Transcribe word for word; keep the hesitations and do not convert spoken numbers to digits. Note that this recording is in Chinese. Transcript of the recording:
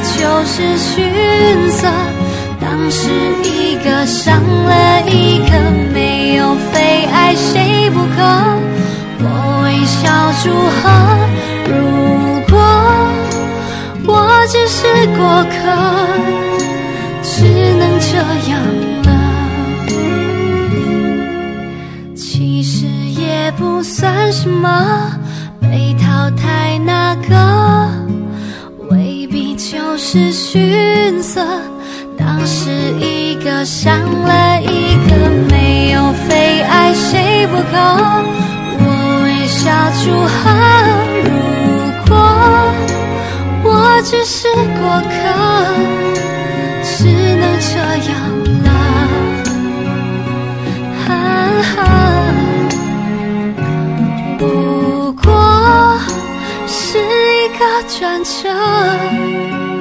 就是逊色。当时一个伤了一个，没有非爱谁不可。我微笑祝贺，如果我只是过客，只能这样了。其实也不算什么，被淘汰那个未必就是逊色。当时一个伤了一个，没有非爱谁不可。我微笑祝贺，如果我只是过客，只能这样了。哈哈，不过是一个转折。